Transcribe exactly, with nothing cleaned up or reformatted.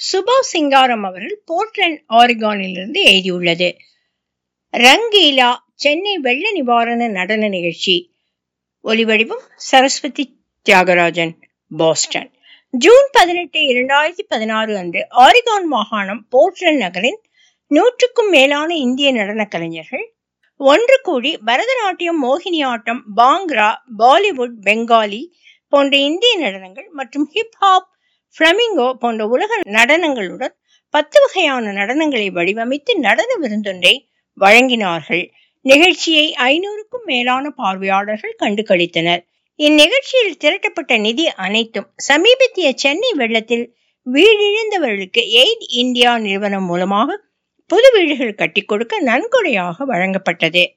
சுபா சிங்காரம் அவர்கள் போர்ட்லண்ட் ஆரிகானிலிருந்து எழுதியுள்ளது. ரங்கீலா சென்னை வெள்ள நிவாரண நடன நிகழ்ச்சி. ஒலிவடிவம் சரஸ்வதி தியாகராஜன், பாஸ்டன். ஜூன் பதினெட்டு இரண்டாயிரத்தி பதினாறு அன்று ஆரிகான் மாகாணம் போர்ட்லண்ட் நகரின் நூற்றுக்கும் மேலான இந்திய நடன கலைஞர்கள் ஒன்று கூடி பரதநாட்டியம், மோகினியாட்டம், பாங்க்ரா, பாலிவுட், பெங்காலி போன்ற இந்திய நடனங்கள் மற்றும் ஹிப்ஹாப், பிளமிங்கோ போன்ற உலக நடனங்களுடன் பத்து வகையான நடனங்களை வடிவமைத்து நடன விருந்தொன்றை வழங்கினார்கள். நிகழ்ச்சியை ஐநூறுக்கும் மேலான பார்வையாளர்கள் கண்டு களித்தனர். இந்நிகழ்ச்சியில் திரட்டப்பட்ட நிதி அனைத்தும் சமீபத்திய சென்னை வெள்ளத்தில் வீடிழந்தவர்களுக்கு எய்ட் இந்தியா நிறுவனம் மூலமாக புது வீடுகள் கட்டி கொடுக்க நன்கொடையாக வழங்கப்பட்டது.